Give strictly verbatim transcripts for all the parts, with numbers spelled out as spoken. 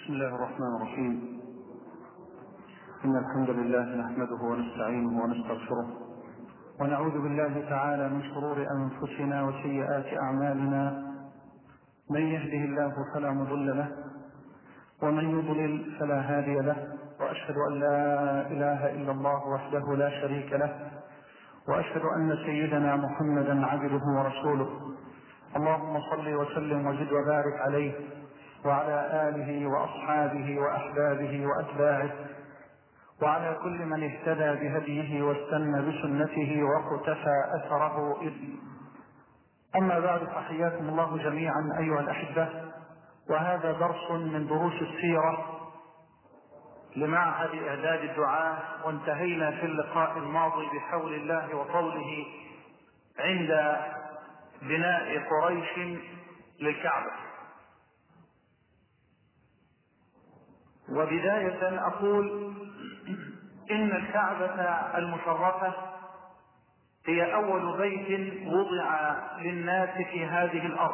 بسم الله الرحمن الرحيم. إن الحمد لله نحمده ونستعينه ونستغفره ونعوذ بالله تعالى من شرور أنفسنا وسيئات أعمالنا. من يهده الله فلا مضل له ومن يضلل فلا هادي له، وأشهد أن لا إله إلا الله وحده لا شريك له، وأشهد أن سيدنا محمدا عبده ورسوله. اللهم صل وسلم وزد وبارك عليه وعلى آله وأصحابه وأحبابه وأتباعه وعلى كل من اهتدى بهديه واستنى بسنته واقتفى أثره. أما بعد، فحياكم الله جميعا أيها الأحبة، وهذا درس من دروس السيرة لمعهد إعداد الدعاة. وانتهينا في اللقاء الماضي بحول الله وطوله عند بناء قريش للكعبة. وبداية أقول إن الكعبة المشرفة هي أول بيت وضع للناس في هذه الأرض،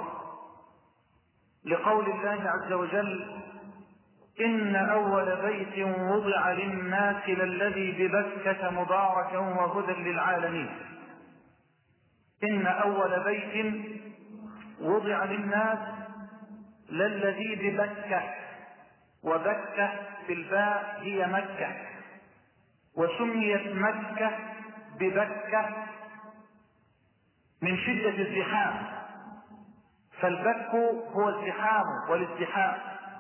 لقول الله عز وجل: إن أول بيت وضع للناس للذي ببكة مباركا وهدى للعالمين. إن أول بيت وضع للناس للذي ببكة، وبكة بالباء هي مكة، وسميت مكة ببكة من شدة الزحام، فالبك هو الزحام والازدحام،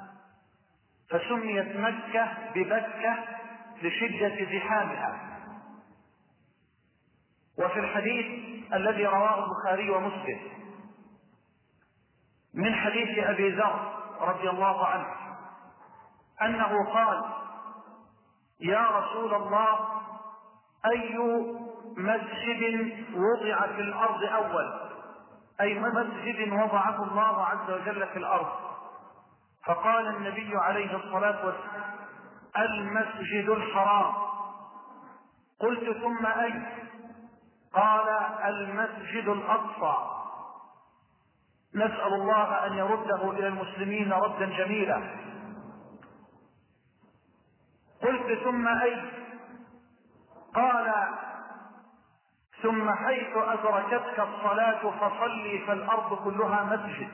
فسميت مكة ببكة لشدة زحامها. وفي الحديث الذي رواه البخاري ومسلم من حديث أبي ذر رضي الله عنه أنه قال: يا رسول الله، أي مسجد وضع في الأرض أول؟ أي مسجد وضعه الله عز وجل في الأرض؟ فقال النبي عليه الصلاة والسلام: المسجد الحرام. قلت: ثم أي؟ قال: المسجد الأقصى. نسأل الله أن يرده إلى المسلمين ردا جميلا. قلت: ثم أي؟ قال: ثم حيث أدركتك الصلاة فصلي فالأرض كلها مسجد.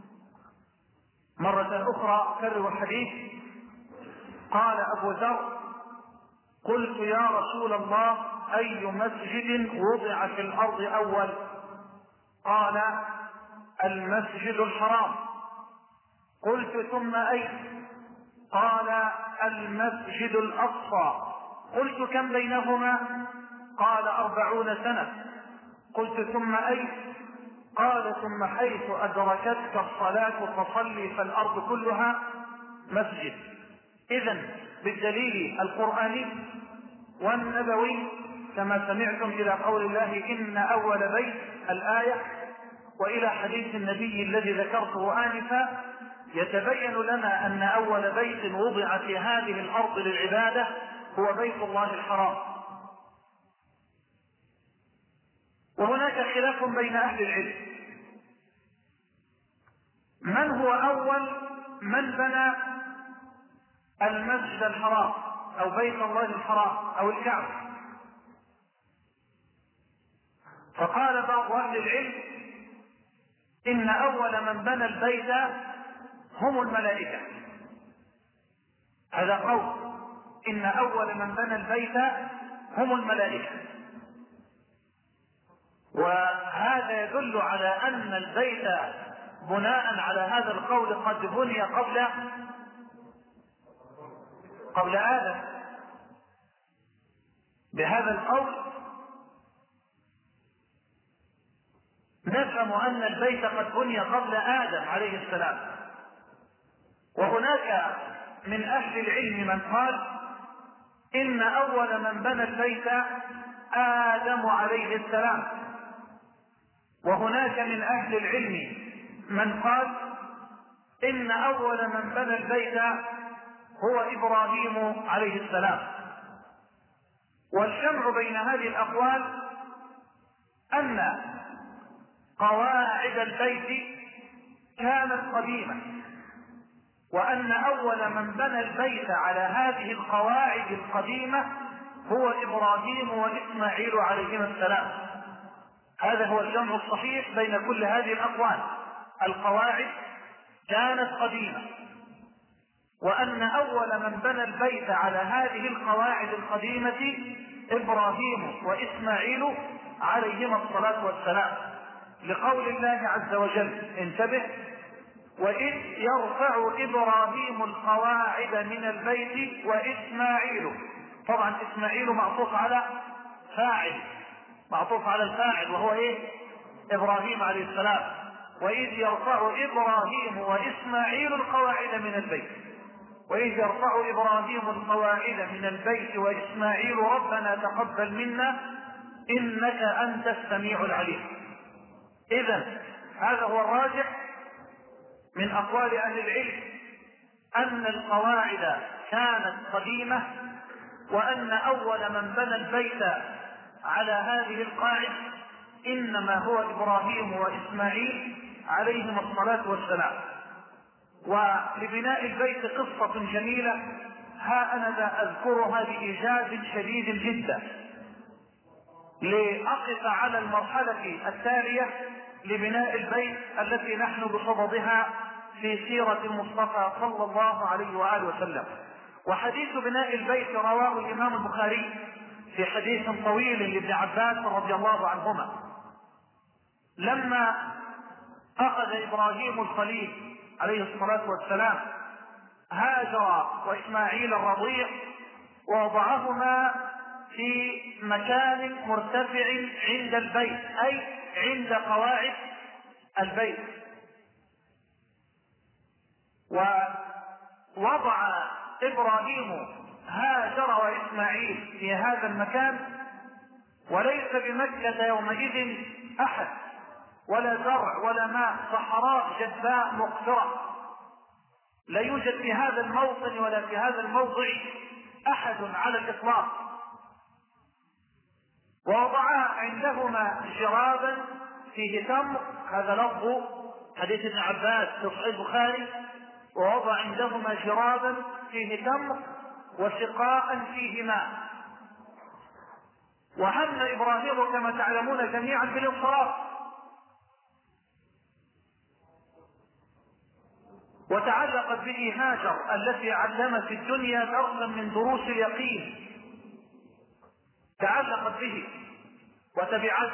مرة أخرى كرر الحديث. قال أبو ذر: قلت: يا رسول الله، أي مسجد وضع في الأرض أول؟ قال: المسجد الحرام. قلت: ثم أي؟ قال: المسجد الأقصى. قلت: كم بينهما؟ قال: أربعون سنة. قلت: ثم أي؟ قال: ثم حيث أدركتك الصلاة فصلي فالأرض كلها مسجد. إذن بالدليل القرآني والنبوي كما سمعتم إلى قول الله: إن أول بيت الآية، وإلى حديث النبي الذي ذكرته آنفا، يتبين لنا أن أول بيت وضع في هذه الأرض للعبادة هو بيت الله الحرام. وهناك خلاف بين أهل العلم: من هو أول من بنى المسجد الحرام أو بيت الله الحرام أو الكعبة؟ فقال بعض أهل العلم: إن أول من بنى البيت هم الملائكة. هذا قول: إن أول من بنى البيت هم الملائكة. وهذا يدل على أن البيت بناء على هذا القول قد بني قبل قبل آدم. بهذا القول نفهم أن البيت قد بني قبل آدم عليه السلام. وهناك من أهل العلم من قال: إن أول من بنى البيت آدم عليه السلام. وهناك من أهل العلم من قال: إن أول من بنى البيت هو إبراهيم عليه السلام. والجمع بين هذه الأقوال أن قواعد البيت كانت قديمة، وأن أول من بنى البيت على هذه القواعد القديمة هو إبراهيم وإسماعيل عليهما السلام. هذا هو الجمع الصحيح بين كل هذه الأقوال. القواعد كانت قديمة، وأن أول من بنى البيت على هذه القواعد القديمة إبراهيم وإسماعيل عليهما الصلاة والسلام، لقول الله عز وجل: انتبه: وإذ يرفع إبراهيم القواعد من البيت وإسماعيل. طبعا إسماعيل معطوف على فاعل، معطوف على الفاعل وهو إيه؟ إبراهيم عليه السلام. وإذ يرفع إبراهيم وإسماعيل القواعد من البيت، وإذ يرفع إبراهيم القواعد من البيت وإسماعيل ربنا تقبل منا إنك أنت السميع العليم. إذن هذا هو الراجح من أقوال أهل العلم، أن القواعد كانت قديمة، وأن أول من بنى البيت على هذه القاعدة إنما هو إبراهيم وإسماعيل عليهما الصلاة والسلام. ولبناء البيت قصة جميلة، ها أنا ذا أذكرها بإيجاز شديد جدا لأقف على المرحلة التالية لبناء البيت التي نحن بصددها في سيرة المصطفى صلى الله عليه وآله وسلم. وحديث بناء البيت رواه الإمام البخاري في حديث طويل لابن عباس رضي الله عنهما، لما أخذ إبراهيم الخليل عليه الصلاة والسلام هاجر وإسماعيل الرضيع ووضعهما في مكان مرتفع عند البيت، أي عند قواعد البيت، ووضع إبراهيم هاجر وإسماعيل في هذا المكان، وليس بمكة يومئذ أحد ولا زرع ولا ماء، صحراء جدباء مقفرة، لا يوجد في هذا الموطن ولا في هذا الموضع أحد على الإطلاق. ووضعا عندهما جرابا فيه تمر، هذا لفظ حديث ابن عباس في صحيح البخاري، ووضع عندهما جرابا فيه تمر وسقاء فيه ماء. وهم إبراهيم كما تعلمون جميعا بالانصراف، وتعلقت به هاجر التي علمت الدنيا درسا من دروس اليقين، تعلقت به وتبعته،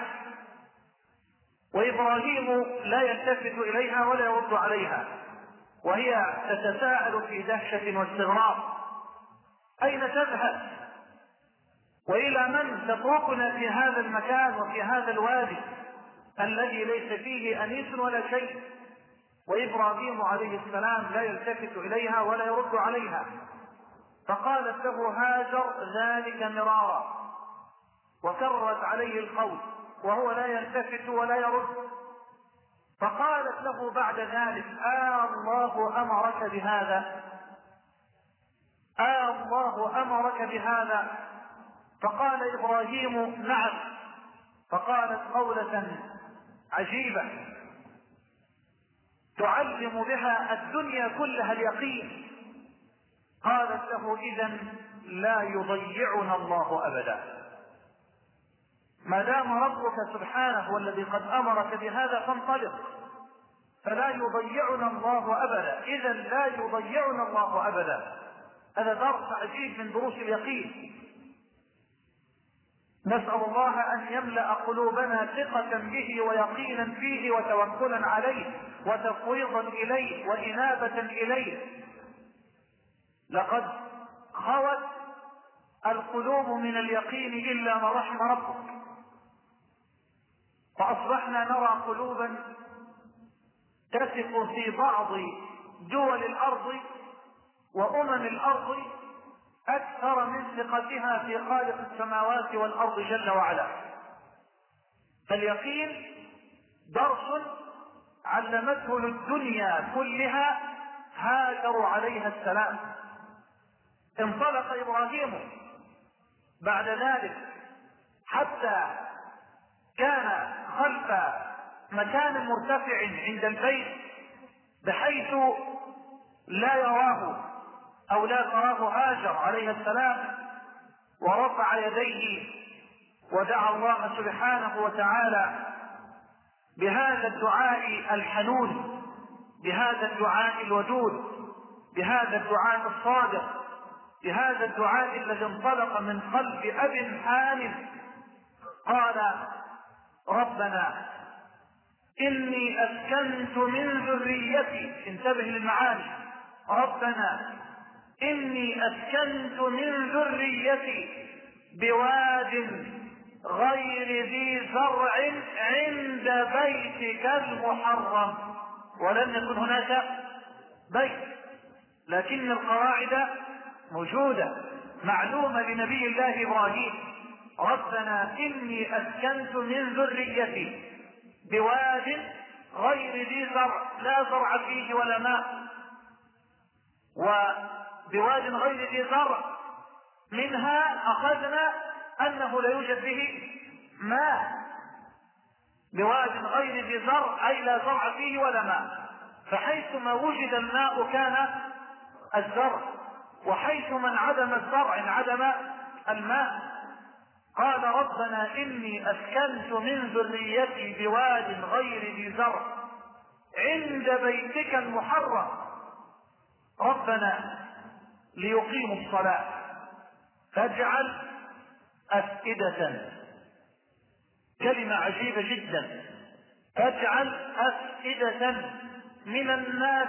وإبراهيم لا يلتفت إليها ولا يرد عليها، وهي تتساءل في دهشة واستغراب: أين تذهب؟ وإلى من تتركنا في هذا المكان وفي هذا الوادي الذي ليس فيه أنيس ولا شيء؟ وإبراهيم عليه السلام لا يلتفت إليها ولا يرد عليها. فقالت له هاجر ذلك مرارا، وكررت عليه القول وهو لا يلتفت ولا يرد. فقالت له بعد ذلك: آه الله أمرك بهذا؟ آه الله أمرك بهذا؟ فقال إبراهيم: نعم. فقالت قولة عجيبة تعلم بها الدنيا كلها اليقين. قالت له: إذن لا يضيعنا الله أبدا، ما دام ربك سبحانه هو الذي قد أمرك بهذا فانطلق، فلا يضيعنا الله أبدا، إذن لا يضيعنا الله أبدا. هذا درس عجيب من دروس اليقين. نسأل الله أن يملأ قلوبنا ثقة به ويقينا فيه وتوكلا عليه وتفويضا إليه وإنابة إليه. لقد خوت القلوب من اليقين إلا ما رحم ربك، فأصبحنا نرى قلوبا تثق في بعض دول الأرض وأمم الأرض أكثر من ثقتها في خالق السماوات والأرض جل وعلا. فاليقين درس علمته للدنيا كلها هاجر عليها السلام. انطلق إبراهيم بعد ذلك حتى كان خلف مكان مرتفع عند البيت، بحيث لا يراه أو لا تراه هاجر عليه السلام، ورفع يديه ودعا الله سبحانه وتعالى بهذا الدعاء الحنون، بهذا الدعاء الودود، بهذا الدعاء الصادق، بهذا الدعاء الذي انطلق من قلب أب حانف. قال: ربنا إني أسكنت من ذريتي، انتبه للمعاني، ربنا إني أسكنت من ذريتي بواد غير ذي زرع عند بيتك المحرم. ولم يكن هناك بيت، لكن القواعد موجودة معلومة لنبي الله إبراهيم. ربنا إني أسكنت من ذريتي بواد غير ذي زرع، لا زرع فيه ولا ماء، وبواد غير ذي زرع منها أخذنا أنه لا يوجد فيه ماء. بواد غير ذي زرع أي لا زرع فيه ولا ماء، فحيثما وجد الماء كان الزرع، وحيثما انعدم الزرع انعدم الماء. قال: ربنا إني أسكنت من ذريتي بواد غير ذي زرع عند بيتك المحرم ربنا ليقيموا الصلاة فاجعل أفئدة، كلمة عجيبة جدا، فاجعل أفئدة من الناس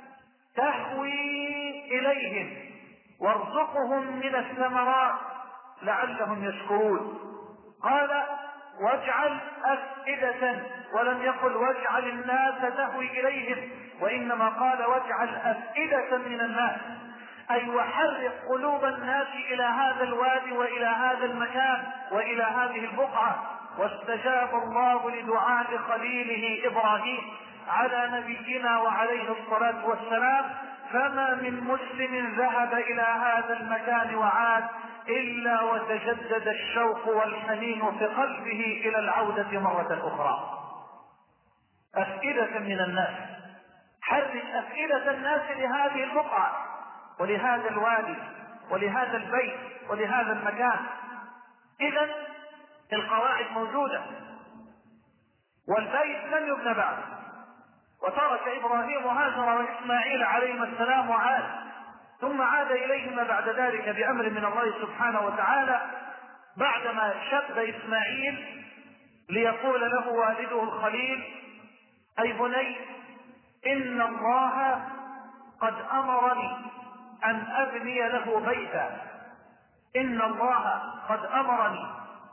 تهوي إليهم وارزقهم من الثمرات لعلهم يشكرون. قال: واجعل أفئدة، ولم يقل واجعل الناس تهوي إليهم، وإنما قال واجعل أفئدة من الناس، أي وحرك قلوب الناس إلى هذا الوادي وإلى هذا المكان وإلى هذه البقعة. واستجاب الله لدعاء خليله إبراهيم على نبينا وعليه الصلاة والسلام، فما من مسلم ذهب إلى هذا المكان وعاد إلا وتجدد الشوق والحنين في قلبه إلى العودة مرة أخرى. أفئدة من الناس، حرك أفئدة الناس لهذه البقعة ولهذا الوادي ولهذا البيت ولهذا المكان. إذن القواعد موجودة والبيت لم يبنى بعد، وترك إبراهيم هاجر وإسماعيل عليهما السلام وعاد، ثم عاد إليهما بعد ذلك بأمر من الله سبحانه وتعالى بعدما شب إسماعيل ليقول له والده الخليل: أي بني إن الله قد أمرني أن أبني له بيتا، إن الله قد أمرني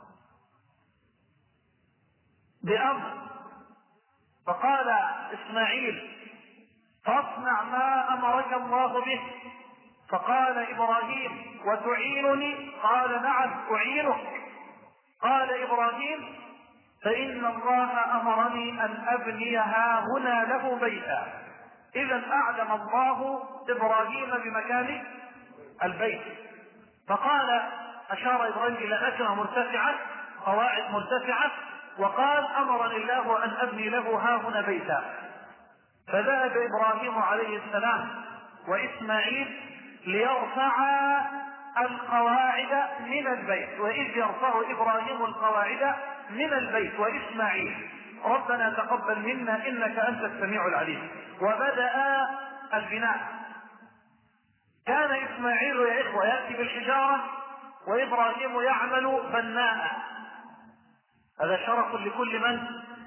بأمر. فقال إسماعيل: فاصنع ما أمرك الله به. فقال إبراهيم: وتعينني؟ قال: نعم أعينك. قال إبراهيم: فإن الله أمرني أن أبني ها هنا له بيتا. إذا أعلم الله إبراهيم بمكان البيت. فقال أشار إبراهيم إلى نكرة مرتفعة، قواعد مرتفعة، وقال: أمرني الله أن أبني له ها هنا بيتا. فذهب إبراهيم عليه السلام وإسماعيل ليرفعا القواعد من البيت، وإذ يرفع إبراهيم القواعد من البيت وإسماعيل ربنا تقبل منا إنك أنت السميع العليم. وبدأ البناء. كان إسماعيل يا إخوة يأتي بالحجارة وإبراهيم يعمل بناء. هذا شرف لكل من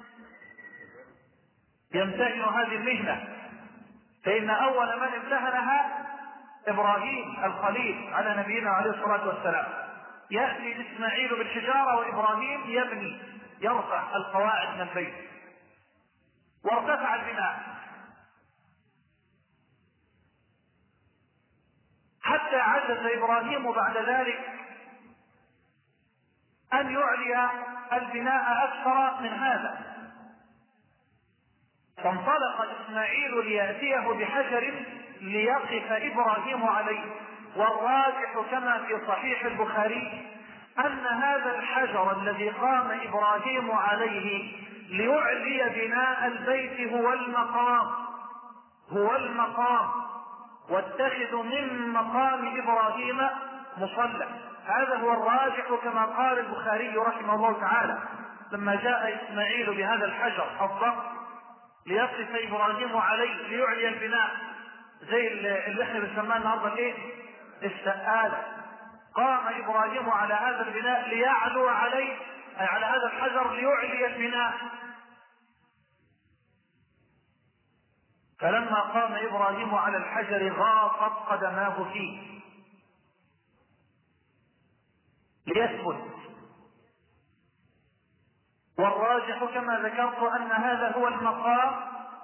يمتهن هذه المهنة، فإن أول من امتهنها إبراهيم الخليل على نبينا عليه الصلاة والسلام. يأتي إسماعيل بالحجارة وإبراهيم يبني يرفع القواعد من البيت. وارتفع البناء حتى عجز إبراهيم بعد ذلك أن يعلي البناء أكثر من هذا، فانطلق إسماعيل ليأتيه بحجر ليقف إبراهيم عليه. والراجح كما في صحيح البخاري أن هذا الحجر الذي قام إبراهيم عليه ليعلي بناء البيت هو المقام، هو المقام واتخذوا من مقام إبراهيم مصلى. هذا هو الراجح كما قال البخاري رحمه الله تعالى لما جاء إسماعيل بهذا الحجر الضخم ليقف إبراهيم عليه ليعلي البناء، زي اللي احنا بنسماه النهارده ايه؟ السقالة. قام إبراهيم على هذا البناء ليعلو عليه، أي على هذا الحجر ليعلي البناء. فلما قام إبراهيم على الحجر غاصت قدماه فيه ليثبت. والراجح كما ذكرت أن هذا هو المقام،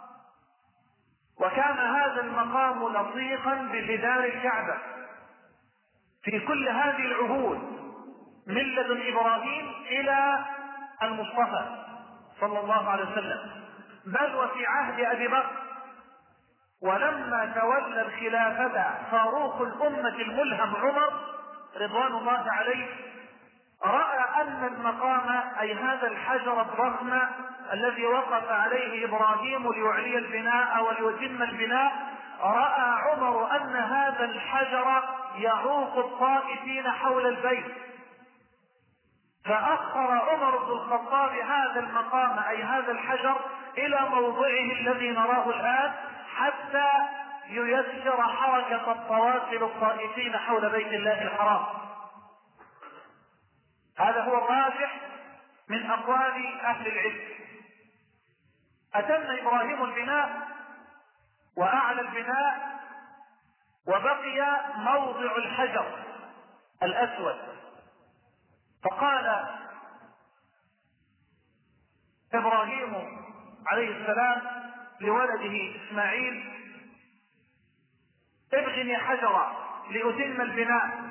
وكان هذا المقام لصيقا بجدار الكعبة في كل هذه العهود من لدن إبراهيم إلى المصطفى صلى الله عليه وسلم، بل وفي عهد أبي بكر. ولما تولى الخلافة فاروق الأمة الملهم عمر رضوان الله عليه رأى أن المقام، أي هذا الحجر الضخم الذي وقف عليه إبراهيم ليعلي البناء وليتم البناء، رأى عمر أن هذا الحجر يعوق الطائفين حول البيت، فأخر عمر بن الخطاب هذا المقام أي هذا الحجر إلى موضعه الذي نراه الآن حتى ييسر حركة الطواف للطائفين حول بيت الله الحرام. هذا هو الراجح من أقوال أهل العلم. أتم إبراهيم البناء وأعلى البناء، وبقي موضع الحجر الأسود، فقال إبراهيم عليه السلام لولده إسماعيل: ابغني حجرا لأتم البناء.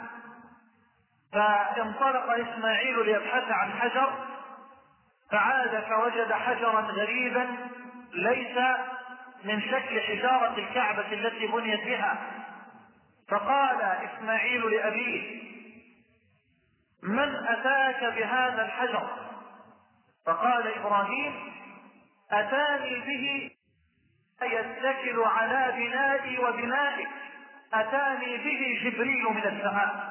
فانطلق إسماعيل ليبحث عن حجر، فعاد فوجد حجرا غريبا ليس من شكل حجارة الكعبة التي بنيت بها. فقال إسماعيل لأبيه: من أتاك بهذا الحجر؟ فقال إبراهيم: أتاني به يتكل على بنائي وبنائك، أتاني به جبريل من السماء.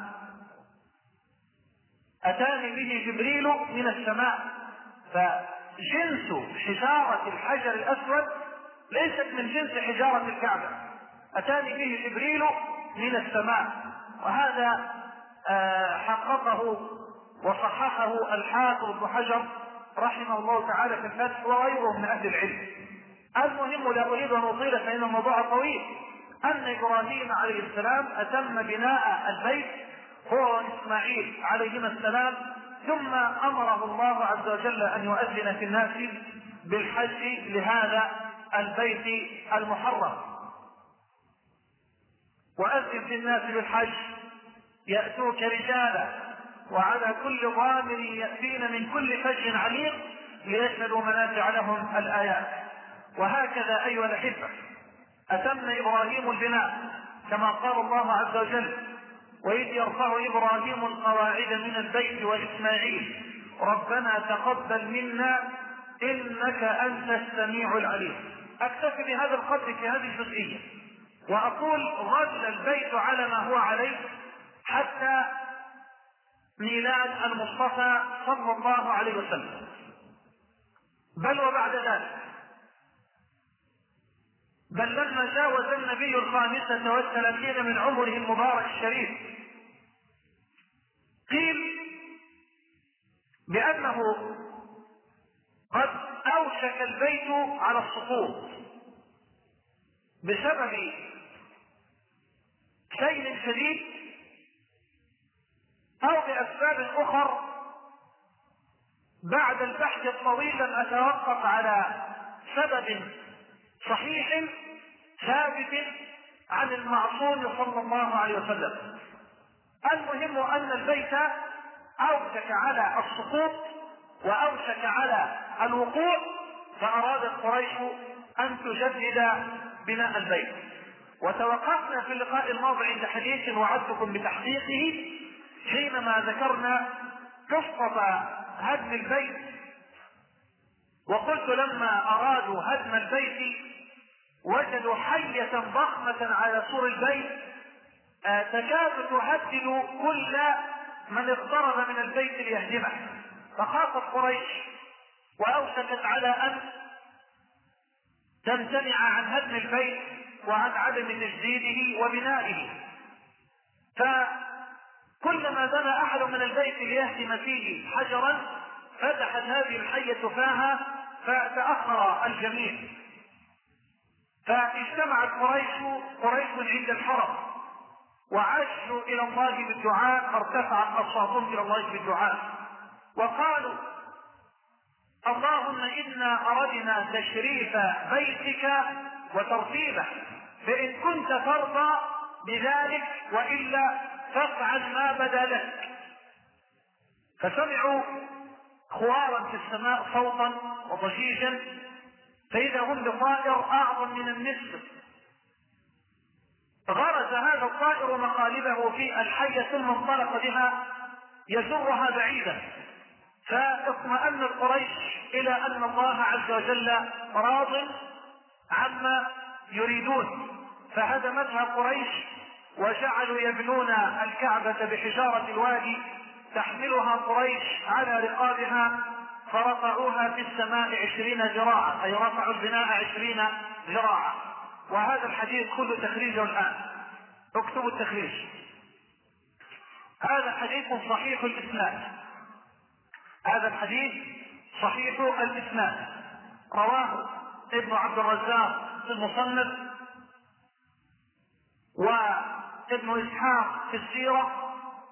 أتاني به جبريل من السماء. فجنس حجارة الحجر الأسود ليست من جنس حجارة الكعبة، أتاني به جبريل من السماء. وهذا حققه وصححه الحافظ ابن حجر رحمه الله تعالى في الفتح وغيره من أهل العلم. المهم، لا أريد أن أطيل فإن الموضوع طويل، أن إبراهيم عليه السلام أتم بناء البيت هو إسماعيل عليهما السلام، ثم أمره الله عز وجل أن يؤذن في الناس بالحج لهذا البيت المحرم. وأذن في الناس بالحج يأتوك رجالا وعلى كل ضامر يأتين من كل فج عميق ليشهدوا منافع لهم الآيات. وهكذا أيها الأحبة أتم إبراهيم البناء كما قال الله عز وجل: وإذ يرفع إبراهيم القواعد من البيت وإسماعيل ربنا تقبل منا إنك أنت السميع العليم. أكتفي بهذا القدر في هذه الجزئية، وأقول ظل البيت على ما هو عليه حتى ميلاد المصطفى صلى الله عليه وسلم، بل وبعد ذلك، بل لما جاوز النبي الخامسة والثلاثين من عمره المبارك الشريف قيل بأنه قد أوشك البيت على السقوط بسبب سيل شديد أو بأسباب أخرى. بعد البحث الطويل لم أتوقف على سبب صحيح ثابت عن المعصوم صلى الله عليه وسلم. المهم أن البيت أوشك على السقوط وأوشك على الوقوع، فأرادت قريش أن تجدد بناء البيت. وتوقفنا في اللقاء الماضي عند حديث وعدتكم بتحقيقه حينما ذكرنا قصة هدم البيت، وقلت لما أرادوا هدم البيت وجدوا حية ضخمة على سور البيت تكاد تهدد كل من اقترب من البيت ليهدمه، فخافت قريش واوشكت على ان تمتنع عن هدم البيت وعن عدم تجديده وبنائه. فكلما بنى احد من البيت ليهدم فيه حجرا فتحت هذه الحية فاها فتأخر الجميع، فاجتمعت قريش قريش عند الحرم وعاشوا الى الله بالدعاء، ارتفعت اصواتهم الى الله بالدعاء وقالوا: اللهم انا اردنا تشريف بيتك وترتيبه، فان كنت ترضى بذلك والا فافعل ما بدا لك. فسمعوا خوارا في السماء صوتا وضجيجا، فاذا هم بطائر اعظم من النسر، غرز هذا الطائر مقالبه في الحية ثم انطلق بها يجرها بعيدا، فاطمأن قريش الى ان الله عز وجل راض عما يريدون، فهدمتها قريش وجعلوا يبنون الكعبة بحجارة الوادي تحملها قريش على رقابها، فرفعوها في السماء عشرين ذراعا، اي رفعوا البناء عشرين ذراعا. وهذا الحديث كله تخريجه الان، اكتبوا التخريج. هذا حديث صحيح الاسناد، هذا الحديث صحيح الاسناد، رواه ابن عبد الرزاق في المصنف وابن اسحاق في السيرة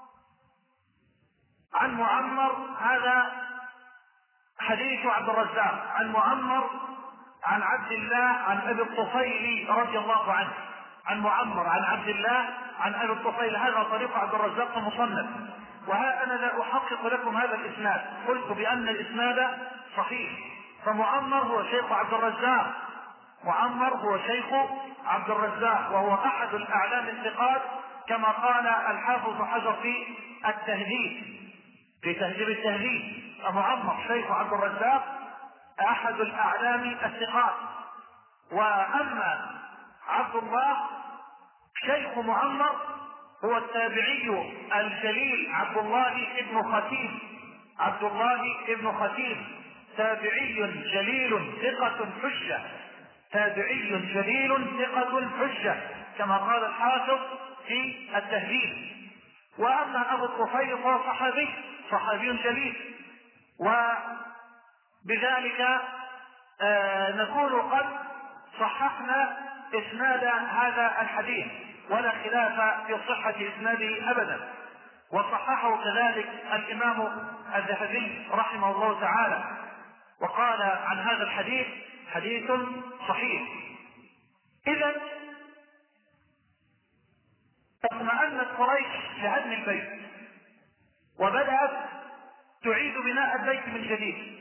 عن معمر، هذا حديث عبد الرزاق عن معمر عن عبد الله عن ابي الطفيل رضي الله عنه، عن معمر عن عبد الله عن ابي الطفيل، هذا طريق عبد الرزاق في المصنف. وها انا لا احقق لكم هذا الاسناد، قلت بان الاسناد صحيح، فمعمر هو شيخ عبد الرزاق، معمر هو شيخ عبد الرزاق وهو احد الاعلام الثقات كما قال الحافظ حجر في التهذيب في تهذيب التهذيب، معمر شيخ عبد الرزاق احد الاعلام الثقات. واما عبد الله شيخ معمر هو التابعي الجليل عبد الله ابن ختيم، عبد الله ابن ختيم تابعي جليل ثقة حجة، تابعي جليل ثقة حجة كما قال الحافظ في التهذيب. واما ابو الطفيل فهو صحابي صحابي جليل، وبذلك آه نكون قد صححنا اسناد هذا الحديث ولا خلاف في صحة اسناده ابدا، وصححه كذلك الامام الذهبي رحمه الله تعالى وقال عن هذا الحديث حديث صحيح. اذا اطمأنت قريش لهدم البيت وبدأت تعيد بناء البيت من جديد،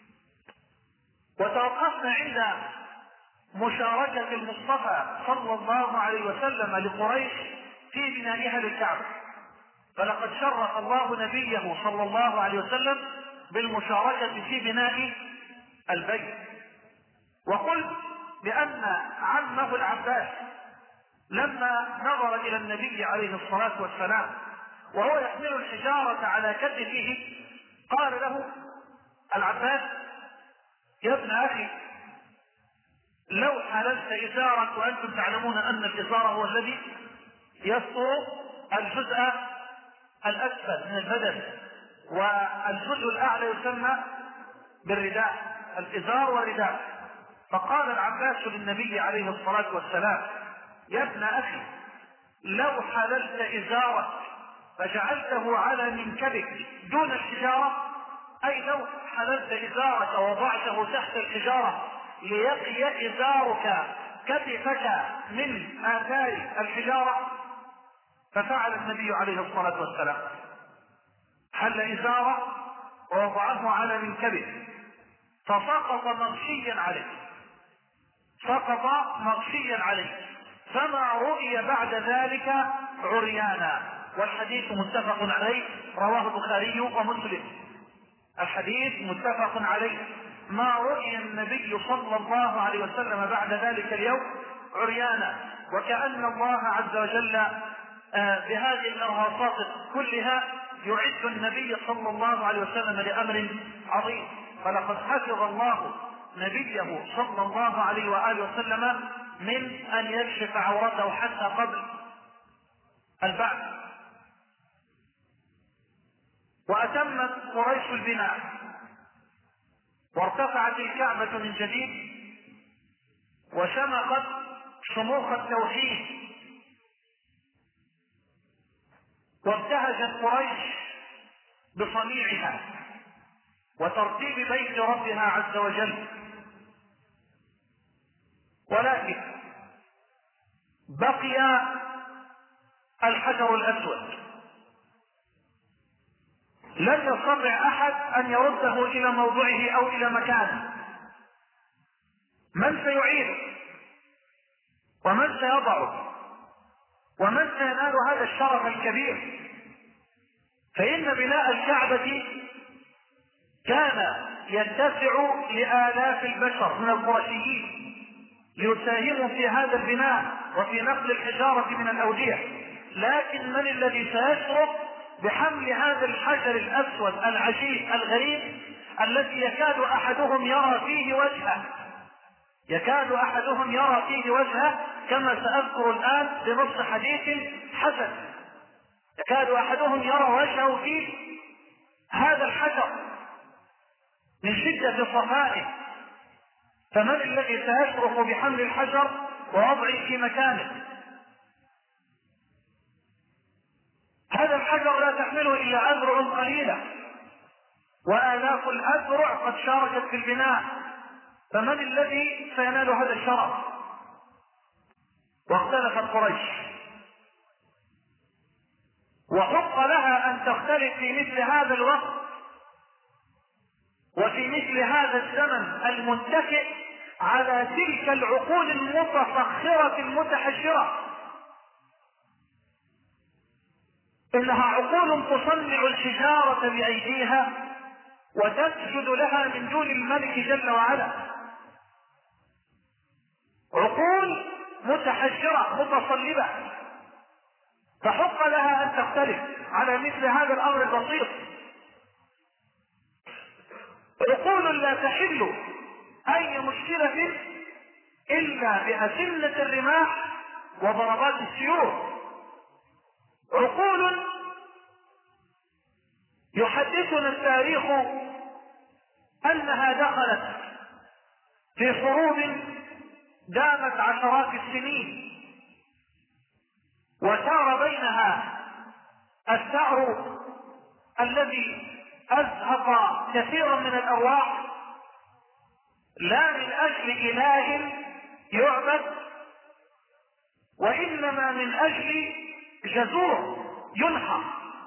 وتوقفنا عند مشاركة المصطفى صلى الله عليه وسلم لقريش في بنائها للكعبة، فلقد شرف الله نبيه صلى الله عليه وسلم بالمشاركة في بناء البيت. وقلت بأن عمه العباس لما نظر إلى النبي عليه الصلاة والسلام وهو يحمل الحجارة على كتفه قال له العباس: يا ابن أخي لو حللت إزارك، وأنتم تعلمون أن الإزار هو الذي يستر الجزء الأسفل من البدن، والجزء الأعلى يسمى بالرداء، الإزار والرداء. فقال العباس للنبي عليه الصلاة والسلام: يا ابن أخي لو حللت إزارك فجعلته على منكبك دون الحجارة، أي لو حللت إزارك ووضعته تحت الحجارة ليقي إزارك كتفك من آثار الحجارة، ففعل النبي عليه الصلاة والسلام، حل إزاره ووضعه على منكبه فسقط مغشيا عليه، سقط مغشيا عليه، فما رؤي بعد ذلك عريانا. والحديث متفق عليه، رواه البخاري ومسلم، الحديث متفق عليه ما رؤي النبي صلى الله عليه وسلم بعد ذلك اليوم عريانا، وكأن الله عز وجل بهذه الإرهاصات كلها يعد النبي صلى الله عليه وسلم لأمر عظيم. فلقد حفظ الله نبيه صلى الله عليه وآله وسلم من أن يكشف عورته حتى قبل البعث. وأتمت قريش البناء وارتفعت الكعبة من جديد وشمخت شموخ التوحيد، وابتهجت قريش بصنيعها وترتيب بيت ربها عز وجل. ولكن بقي الحجر الأسود، لن يستطيع أحد أن يرده إلى موضعه أو إلى مكانه. من سيعيده ومن سيضعه ومن سينال هذا الشرف الكبير؟ فإن بناء الكعبة كان يتسع لآلاف البشر من القرشيين ليساهموا في هذا البناء وفي نقل الحجارة من الأودية، لكن من الذي سيشرف بحمل هذا الحجر الأسود العجيب الغريب الذي يكاد أحدهم يرى فيه وجهه يكاد أحدهم يرى فيه وجهه كما سأذكر الآن بنص حديث حسن. يكاد أحدهم يرى وجهه في هذا الحجر من شدة صفائه. فمن الذي سيشرف بحمل الحجر ووضعه في مكانه؟ هذا الحجر لا تحمله إلا أذرع قليلة، وآلاف الأذرع قد شاركت في البناء. فمن الذي سينال هذا الشرف؟ واختلفت قريش، وحق لها أن تختلف في مثل هذا الوقت وفي مثل هذا الزمن المتكئ على تلك العقول المتفخرة المتحجرة. إنها عقول تصنع الحجارة بأيديها وتسجد لها من دون الملك جل وعلا، عقول متحجرة متصلبة، فحق لها أن تختلف على مثل هذا الأمر البسيط. عقول لا تحل أي مشكلة إلا بأسنة الرماح وضربات السيوف، عقول يحدثنا التاريخ أنها دخلت في حروب دامت عشرات السنين وسار بينها الثأر الذي أزهق كثيرا من الأرواح، لا من أجل إله يعبد وإنما من أجل جزور ينحى.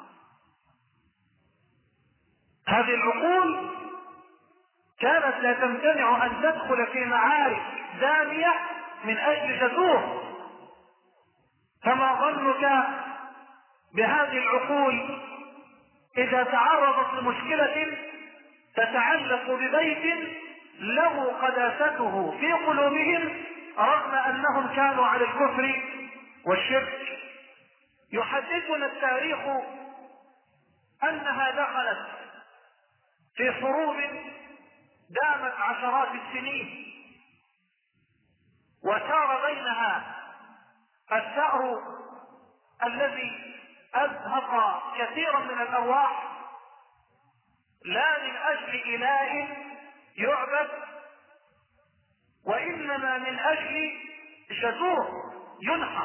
هذه العقول كانت لا تمتنع أن تدخل في معارك دامية من أجل جزور. فما ظنك بهذه العقول إذا تعرضت لمشكلة تتعلق ببيت له قداسته في قلوبهم رغم أنهم كانوا على الكفر والشرك؟ يحدثنا التاريخ أنها دخلت في حروب دامت عشرات السنين وسار بينها الثأر الذي أزهق كثيرا من الأرواح، لا من أجل إله يعبد وإنما من أجل جزور ينحى.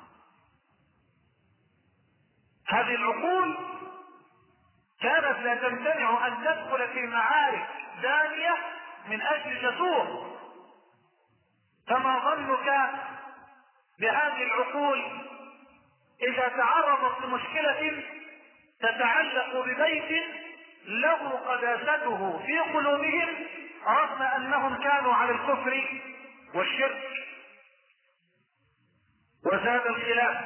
هذه العقول كانت لا تمتنع أن تدخل في معارك دانية من أجل جزور. فما ظنك بهذه العقول إذا تعرضت لمشكلة تتعلق ببيت له قداسته في قلوبهم رغم أنهم كانوا على الكفر والشرك؟ وزاد الخلاف.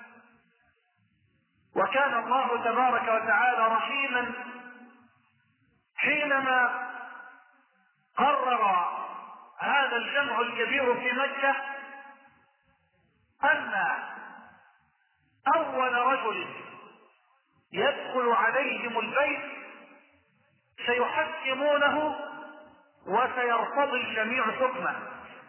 وكان الله تبارك وتعالى رحيما حينما قرر هذا الجمع الكبير في مكة أن أول رجل يدخل عليهم البيت سيحكمونه وسيرتضي الجميع حكمه.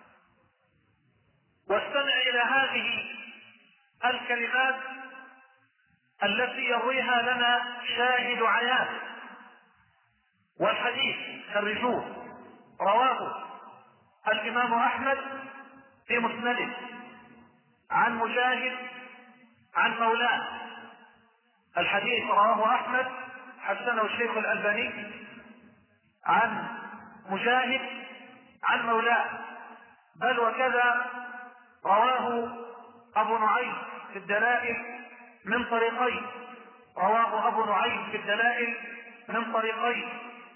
واستمع إلى هذه الكلمات التي يرويها لنا شاهد عيان، والحديث خرجوه رواه الإمام أحمد في مسنده عن مجاهد عن مولاه. الحديث رواه أحمد حسنه الشيخ الألباني عن مجاهد عن مولاه، بل وكذا رواه أبو نعيم في الدلائل من طريقين، رواه أبو نعيم في الدلائل من طريقين.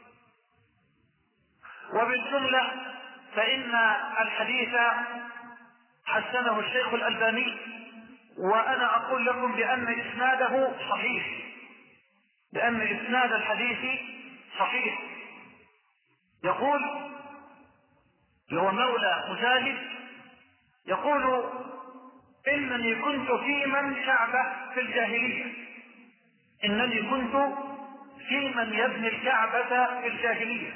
وبالجملة فإن الحديث حسنه الشيخ الألباني، وأنا أقول لكم بأن إسناده صحيح، بأن إسناد الحديث صحيح. يقول هو مولى مجاهد يقول: إنني كنت في من شعبة في الجاهلية، إنني كنت في من يبني الكعبة في الجاهلية.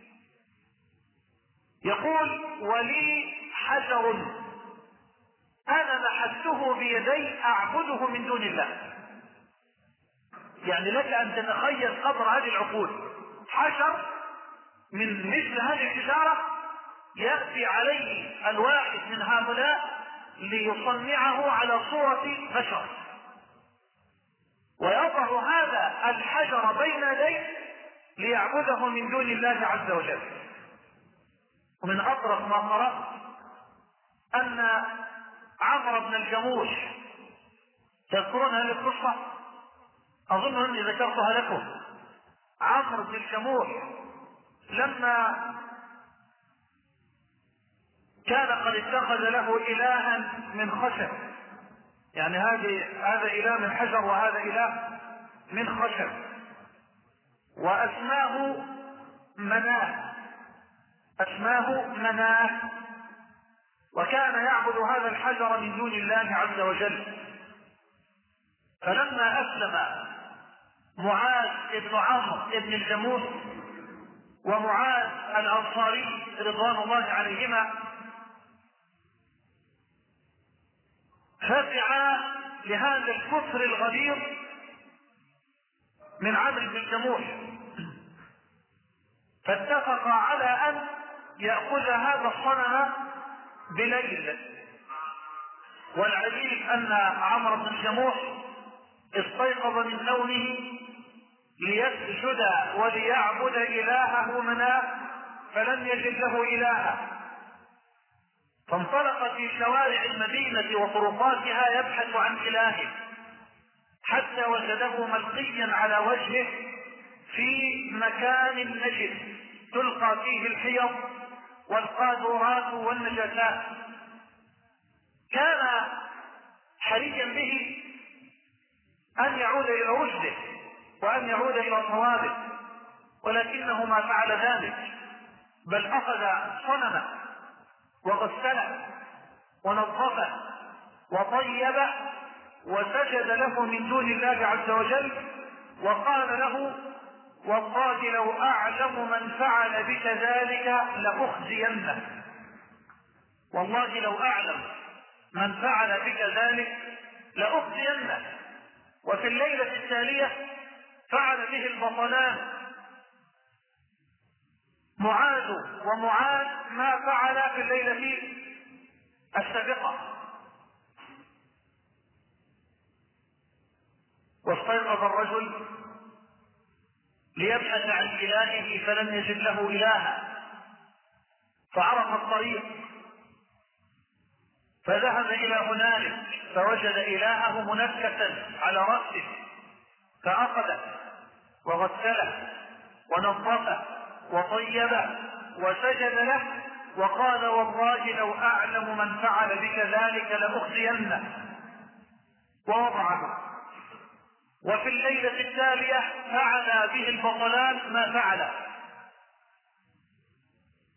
يقول: ولي حجر أنا نحته بيدي أعبده من دون الله. يعني لك أن تتخيل قدر هذه العقول، حجر من مثل هذه الحجارة يأتي عليه الواحد من هؤلاء ليصنعه على صورة بشر، ويضع هذا الحجر بين يديه ليعبده من دون الله عز وجل. ومن أطرف ما قرأت أن عمرو بن الجموح، تذكرون هذه القصة؟ أظن أني ذكرتها لكم. عمرو بن الجموح لما كان قد اتخذ له إلها من خشب، يعني هذه هذا إله من حجر وهذا إله من خشب، وأسماه مناه، أسماه مناه، وكان يعبد هذا الحجر من دون الله عز وجل. فلما أسلم معاذ بن عمرو بن الجموح ومعاذ الأنصاري رضوان الله عليهما، فزعا لهذا الكفر الغليظ من عمرو بن الجموح، فاتفقا على أن يأخذ هذا الصنم بليل. والعجيب أن عمرو بن الجموح استيقظ من نومه ليسجد وليعبد إلهه مناه، فلم يجد له إلها، فانطلق في شوارع المدينة وطرقاتها يبحث عن إلهه، حتى وجده ملقيا على وجهه في مكان نجد تلقى فيه الحيض والقاذورات والنجاسات. كان حريا به أن يعود إلى رشده وأن يعود إلى صوابه، ولكنه ما فعل ذلك، بل أخذ صنمه وغسله ونظفه وطيبه وسجد له من دون الله عز وجل، وقال له: والله لو أعلم من فعل بك ذلك لأخزينه، والله لو أعلم من فعل بك ذلك لأخزينه. وفي الليلة التالية فعل به البطلان معاذ ومعاذ ما فعل في الليلة السابقة. واستيقظ الرجل ليبحث عن إلهه فلم يجد له إلها، فعرف الطريق فذهب إلى هنالك فوجد إلهه منكسا على رأسه، فأخذه وغسله ونظفه وطيبه وسجد له، وقال: والله لو أعلم من فعل بك ذلك لأخزينه، ووضعه. وفي الليلة التالية فعل به البطلان ما فعل،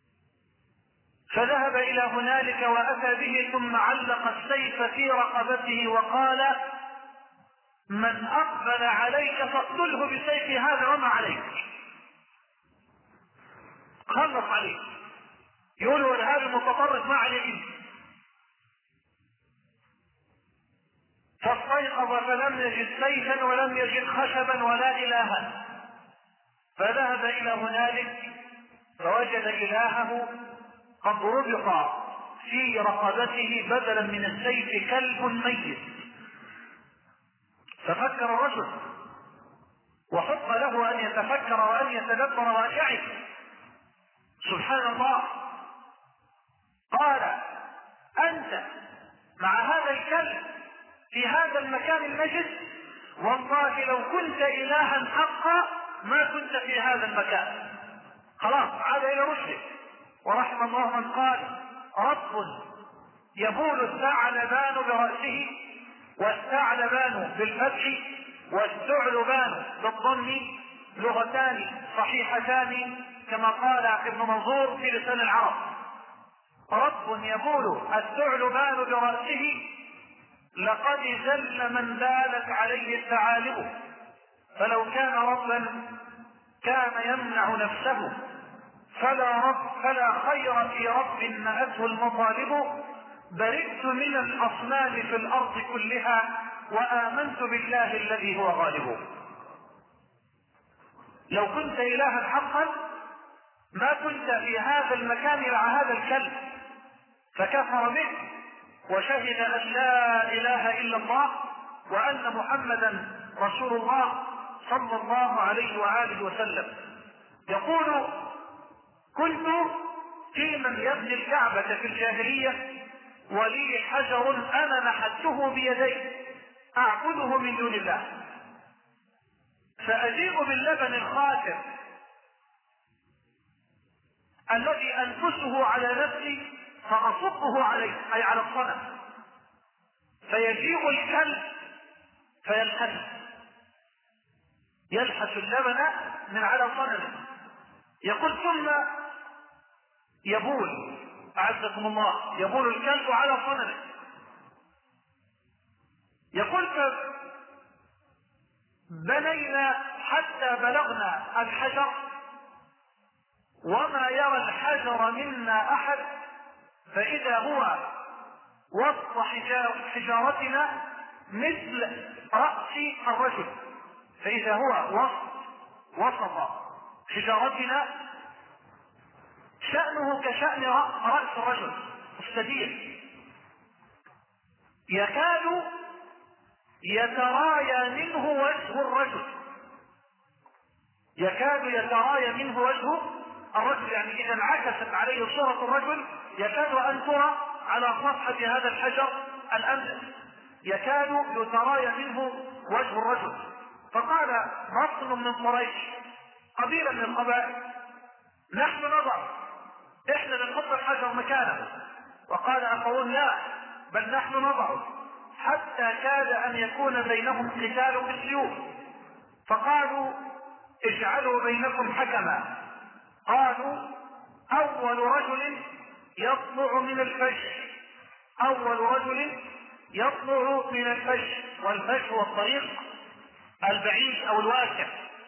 فذهب إلى هنالك وأتى به ثم علق السيف في رقبته وقال: من أقبل عليك فاقتله بسيف هذا وما عليك، خلص عليه. يقولوا الإرهابي المتطرف ما عليه. فاستيقظ فلم يجد سيفا ولم يجد خشبا ولا إلها، فذهب إلى هنالك فوجد إلهه قد ربط في رقبته بدلا من السيف كلب ميت. ففكر الرجل وحق له أن يتفكر وأن يتدبر وأن يعي. سبحان الله. قال: أنت مع هذا الكلب في هذا المكان المجد، والله لو كنت إلها حقا ما كنت في هذا المكان. خلاص عاد إلى رشده. ورحم الله من قال: رب يبول الثعلبان برأسه، والثعلبان بالفتح والثعلبان بالضم لغتان صحيحتان كما قال ابن منظور في لسان العرب. رب يبول الثعلبان برأسه لقد ذل من بالت عليه الثعالب، فلو كان ربا كان يمنع نفسه، فلا رب فلا خير في رب نهته المطالب. برئت من الأصنام في الأرض كلها وآمنت بالله الذي هو غالب. لو كنت إلها حقا ما كنت في هذا المكان مع هذا الكلب. فكفر به وشهد أن لا إله إلا الله وأن محمدا رسول الله صلى الله عليه وآله وسلم. يقول: كنت في من يبني الكعبة في الجاهلية ولي حجر أنا نحته بيدي أعبده من دون الله، فأجيء باللبن الخاتم الذي أنفسه على نفسي فأصبه عليه، أي على الصنم، فيجيء الكلب فيلحس يلحس اللبن من على صنمه. يقول: ثم يبول، أعزكم الله، يبول الكلب على صنمه. يقول: بنينا حتى بلغنا الحجر وما يرى الحجر منا أحد، فإذا هو وسط حجارتنا مثل رأس الرجل، فإذا هو وسط وسط حجارتنا شأنه كشأن رأس الرجل السدير، يكاد يترايا منه وجه الرجل، يكاد يترايا منه وجه الرجل، يعني إذا انعكست عليه صورة الرجل يكاد أن ترى على صفحة هذا الحجر الأملس، يكاد يترايا منه وجه الرجل. فقال رطن من قريش، قبيلة من القبائل: نحن نضع، احنا نحط الحجر مكانه. وقال آخرون: لا، بل نحن نضع، حتى كاد أن يكون بينهم قتال بالسيوف. فقالوا: اجعلوا بينكم حكما. قالوا: أول رجل يطلع من الفج، أول رجل يطلع من الفج، والفج هو الطريق البعيد أو الواسع.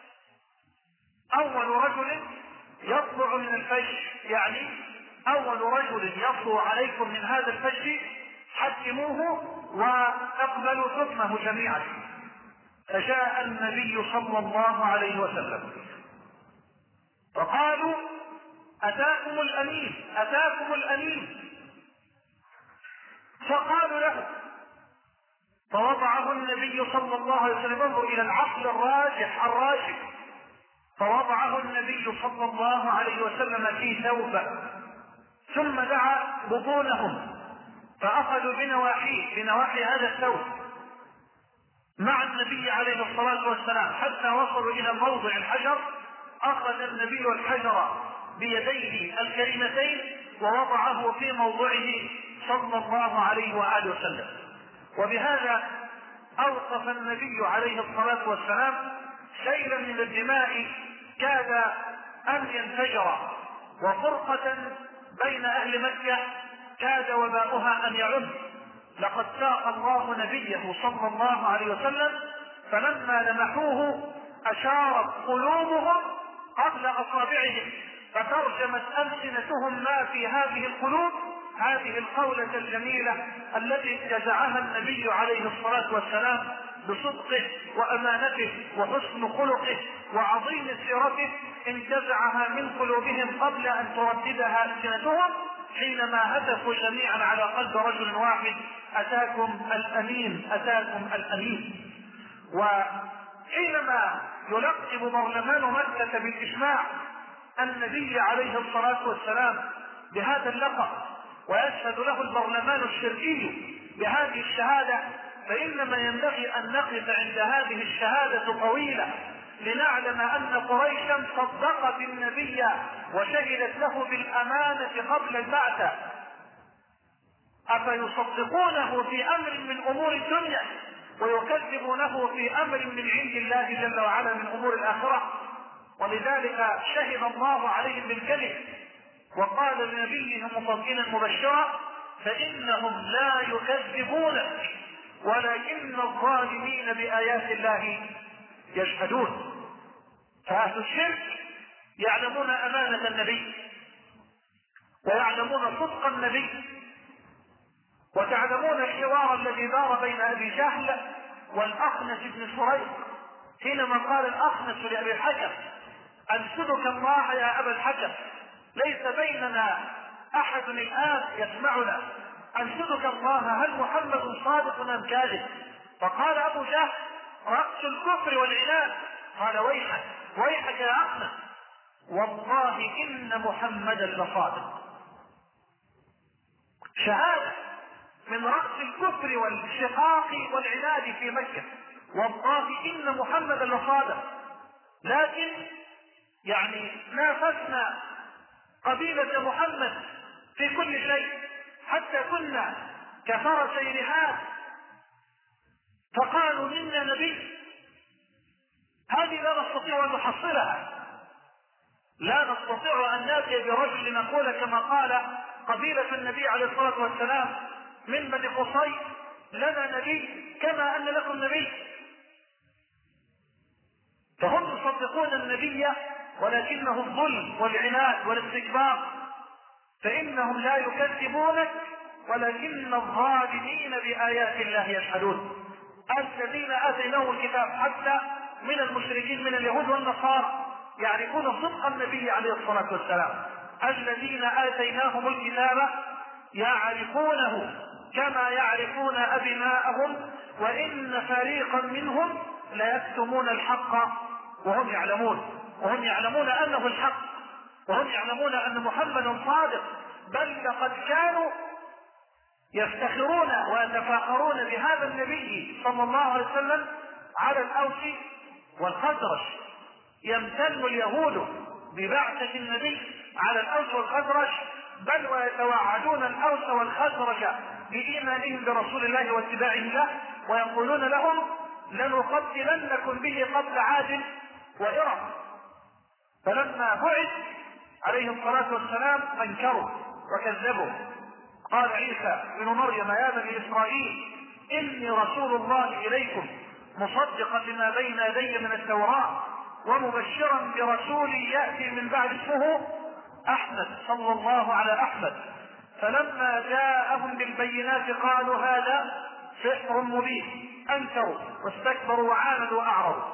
أول رجل يطلع من الفج يعني أول رجل يطلع عليكم من هذا الفج حكموه واقبلوا حكمه جميعا. فجاء النبي صلى الله عليه وسلم فقالوا: أتاكم الأمين، أتاكم الأمين. فقالوا له، فوضعه النبي صلى الله عليه وسلم، انظر إلى العقل الراجح الراجح، فوضعه النبي صلى الله عليه وسلم في ثوبه، ثم دعا بطونهم فأخذوا بنواحيه بنواحي هذا الثوب مع النبي عليه الصلاة والسلام حتى وصلوا إلى موضع الحجر. أخذ النبي الحجر بيديه الكريمتين ووضعه في موضعه صلى الله عليه وآله وسلم. وبهذا أوقف النبي عليه الصلاة والسلام سيلا من الدماء كاد أن ينفجر، وفرقة بين أهل مكة كاد وباؤها أن يعم. لقد ساق الله نبيه صلى الله عليه وسلم فلما لمحوه أشارت قلوبهم قبل أصابعهم فترجمت ألسنتهم ما في هذه القلوب، هذه القولة الجميلة التي انتزعها النبي عليه الصلاة والسلام بصدقه وأمانته وحسن خلقه وعظيم سيرته، انتزعها من قلوبهم قبل أن ترددها ألسنتهم حينما هتفوا جميعا على قلب رجل واحد: أتاكم الأمين، أتاكم الأمين. وحينما يلقب برلمان مكة بالإجماع النبي عليه الصلاة والسلام بهذا اللقب ويشهد له البرلمان الشرعي بهذه الشهادة، فإنما ينبغي أن نقف عند هذه الشهادة طويلة لنعلم أن قريشا صدقت النبي وشهدت له بالأمانة قبل البعثة. أفيصدقونه في أمر من أمور الدنيا ويكذبونه في أمر من عند الله جل وعلا من أمور الآخرة؟ ولذلك شهد الله عليهم بالكذب وقال لنبيه مطمئنا مبشرا: فإنهم لا يكذبونك ولكن الظالمين بآيات الله يجحدون. فأهل الشرك يعلمون أمانة النبي ويعلمون صدق النبي، وتعلمون الحوار الذي دار بين أبي جهل والأخنس بن شريح حينما قال الأخنس لأبي الحكم: أنشدك الله يا أبا الحكم، ليس بيننا أحد الآن يسمعنا، أنشدك الله هل محمد صادق أم كاذب؟ فقال أبو جهل: رأس الكفر والعناد. قال: ويحك ويحك يا أخنس، والله إن محمدا لصادق. شهادة من رأس الكفر والشقاق والعناد في مكة: والله إن محمدا لصادق. لكن يعني نافسنا قبيلة محمد في كل شيء حتى كنا كفرسي رهان، فقالوا منا نبي. هذه لا نستطيع أن نحصلها، لا نستطيع أن نأتي برجل نقول كما قال قبيلة النبي عليه الصلاة والسلام من بني قصي: لنا نبي كما أن لكم نبي. فهم يصدقون النبي ولكنه الظلم والعناد والاستكبار، فإنهم لا يكذبونك ولكن الظالمين بآيات الله يجحدون. الذين آتيناهم الكتاب حتى من المشركين من اليهود والنصارى يعرفون صدق النبي عليه الصلاة والسلام. الذين آتيناهم الكتاب يعرفونه كما يعرفون أبناءهم وإن فريقا منهم ليكتمون الحق وهم يعلمون، وهم يعلمون أنه الحق، وهم يعلمون أن محمدا صادق. بل لقد كانوا يفتخرون ويتفاخرون بهذا النبي صلى الله عليه وسلم على الأوس والخزرج. يمتن اليهود ببعثة النبي على الأوس والخزرج، بل ويتوعدون الأوس والخزرج بإيمانهم برسول الله واتباعه له، ويقولون لهم: لنقتلنكم به قبل عاد وإرم. فلما بعث عليه الصلاة والسلام أنكروا وكذبوا. قال عيسى بن مريم: يا بني إسرائيل إني رسول الله إليكم مصدقا لما بين يدي من التوراة ومبشرا برسول يأتي من بعد اسمه أحمد، صلى الله على أحمد. فلما جاءهم بالبينات قالوا هذا سحر مبين، أنكروا واستكبروا وعاندوا وأعرضوا.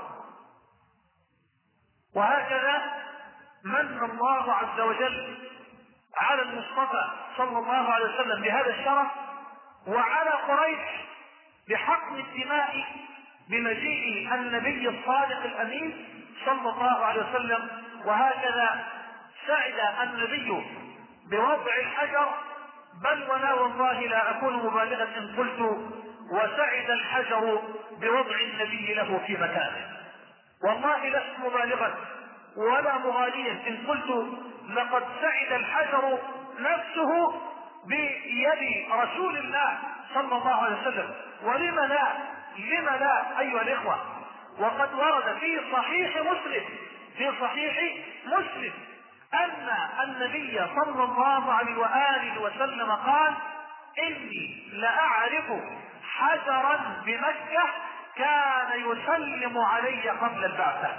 وهكذا من الله عز وجل على المصطفى صلى الله عليه وسلم بهذا الشرف، وعلى قريش بحقن الدماء بمجيء النبي الصادق الأمين صلى الله عليه وسلم. وهكذا سعد النبي بوضع الحجر، بل ولا والله لا أكون مبالغا إن قلت وسعد الحجر بوضع النبي له في مكانه. والله لست مبالغا ولا مغاليا إن قلت لقد سعد الحجر نفسه بيد رسول الله صلى الله عليه وسلم. ولم لا لم لا أيها الإخوة؟ وقد ورد في صحيح مسلم في صحيح مسلم أن النبي صلى الله عليه وآله وسلم قال: إني لأعرف حجرا بمكة كان يسلم علي قبل البعثة.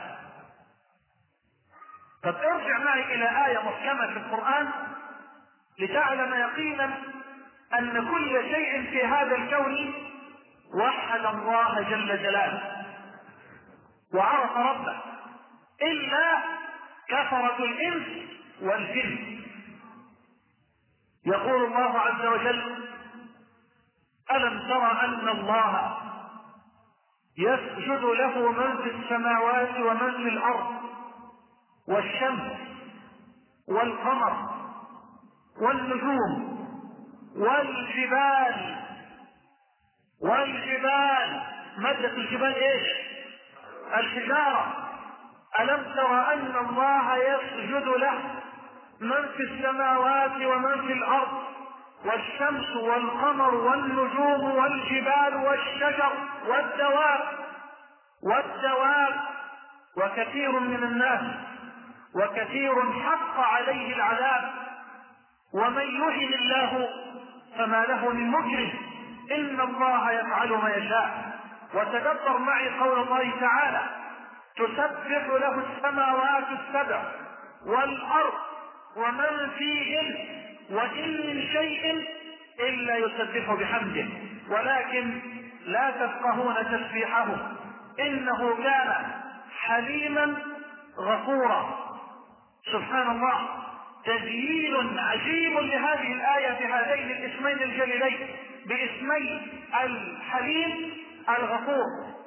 طب ارجع معي إلى آية محكمة في القرآن لتعلم يقينا أن كل شيء في هذا الكون وحد الله جل جلاله وعرف ربه إلا كفرة الإنس والجن. يقول الله عز وجل: ألم تر أن الله يسجد له من في السماوات ومن في الأرض والشمس والقمر والنجوم والجبال والجبال مادة الجبال ايش؟ الحجارة. ألم تر أن الله يسجد له من في السماوات ومن في الأرض والشمس والقمر والنجوم والجبال والشجر والدواب والدواب وكثير من الناس وكثير حق عليه العذاب ومن يهن الله فما له من مكرم إن الله يفعل ما يشاء. وتدبر معي قول الله تعالى: تسبح له السماوات السبع والأرض ومن فيهن وإن من شيء إلا يسبح بحمده ولكن لا تفقهون تسبيحه إنه كان حليما غفورا. سبحان الله، تزيين عجيب لهذه الآية في هذين الاسمين الجليلين باسمي الحليم الغفور.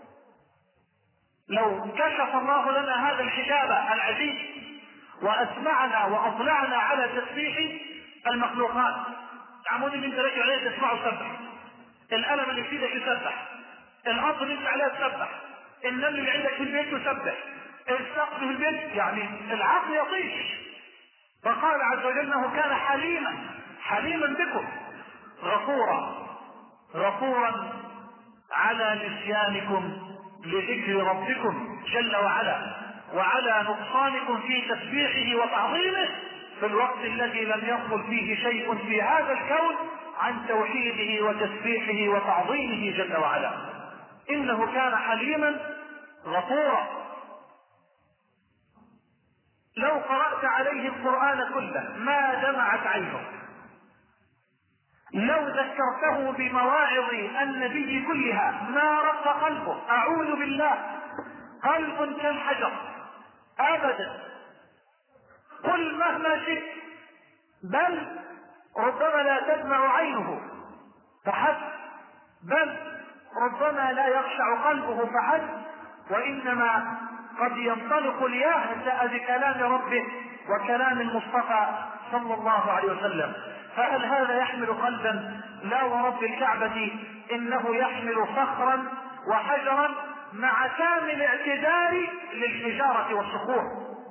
لو كشف الله لنا هذا الحجاب العزيز وأسمعنا وأطلعنا على تسبيح المخلوقات، تعموني من ترجع عليه تسمعوا سبح، الألم اللي في ايدك يسبح، الأرض اللي انت عليها تسبح، النمل اللي عندك في البيت يسبح، السقف في البيت، يعني العقل يطيش. فقال عز وجل انه كان حليما حليما بكم غفورا غفورا على نسيانكم لذكر ربكم جل وعلا وعلى نقصانكم في تسبيحه وتعظيمه في الوقت الذي لم يصل فيه شيء في هذا الكون عن توحيده وتسبيحه وتعظيمه جل وعلا. انه كان حليما غفورا. لو قرأت عليه القرآن كله ما دمعت عينه، لو ذكرته بمواعظ النبي كلها ما رق قلبه. أعوذ بالله، قلب كالحجر أبدا. قل مهما شئت، بل ربما لا تدمع عينه فحسب، بل ربما لا يخشع قلبه فحسب، وإنما قد ينطلق ليهزأ بكلام ربه وكلام المصطفى صلى الله عليه وسلم. فهل هذا يحمل قلبا؟ لا ورب الكعبة إنه يحمل صخرا وحجرا مع كامل اعتذار للحجارة والصخور.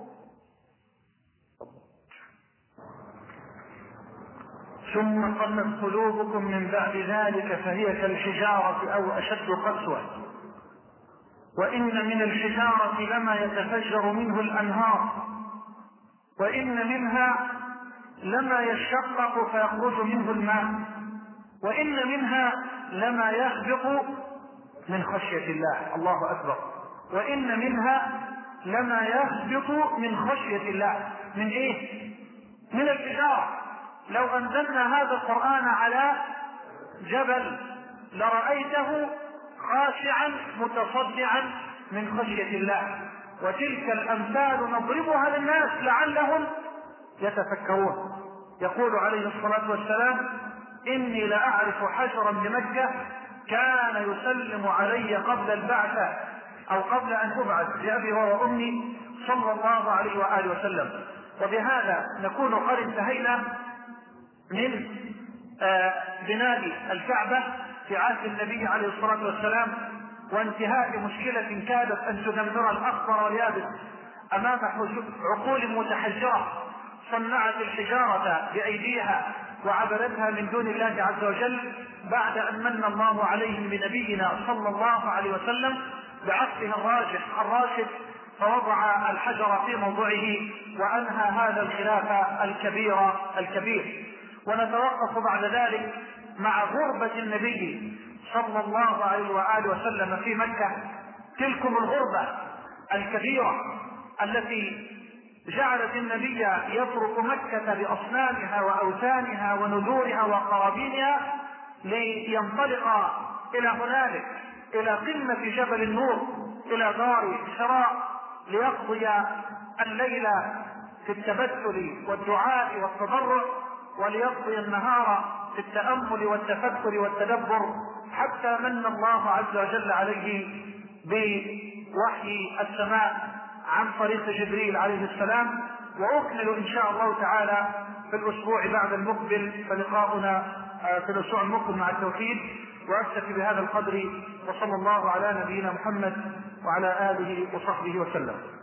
ثم قلت قلوبكم من بعد ذلك فهي كالحجارة أو أشد قسوة وإن من الحجارة لما يتفجر منه الأنهار وإن منها لما يشقق فيخرج منه الماء وإن منها لما يهبط من خشية الله. الله أكبر. وإن منها لما يهبط من خشية الله. من إيه؟ من الحجارة. لو أنزلنا هذا القرآن على جبل لرأيته خاشعا متصدعا من خشية الله. وتلك الأمثال نضربها للناس لعلهم يتفكرون. يقول عليه الصلاة والسلام: إني لأعرف حجرا بمكة كان يسلم علي قبل البعثة أو قبل أن أبعث بأبي وأمي صلى الله عليه وآله وسلم. وبهذا نكون قد انتهينا من بناء الكعبة في عهد النبي عليه الصلاة والسلام وانتهاء مشكلة كادت أن تدمر الأخضر واليابس أمام عقول متحجرة صنعت الحجارة بأيديها وعبدتها من دون الله عز وجل بعد أن من الله عليهم بنبينا صلى الله عليه وسلم بعقله الراجح الراشد فوضع الحجر في موضعه وأنهى هذا الخلاف الكبير الكبير. ونتوقف بعد ذلك مع غربة النبي صلى الله عليه وآله وسلم في مكة، تلكم الغربة الكبيرة التي جعلت النبي يترك مكة بأصنامها وأوثانها ونذورها وقرابينها لينطلق إلى هنالك، إلى قمة جبل النور، إلى دار حراء، ليقضي الليل في التبتل والدعاء والتضرع، وليقضي النهار في التأمل والتفكر والتدبر، حتى من الله عز وجل عليه بوحي السماء عن طريق جبريل عليه السلام. وأكمل إن شاء الله تعالى في الأسبوع بعد المقبل، فلقاؤنا في الأسبوع المقبل مع التوحيد. وأكتفي بهذا القدر، وصلى الله على نبينا محمد وعلى آله وصحبه وسلم.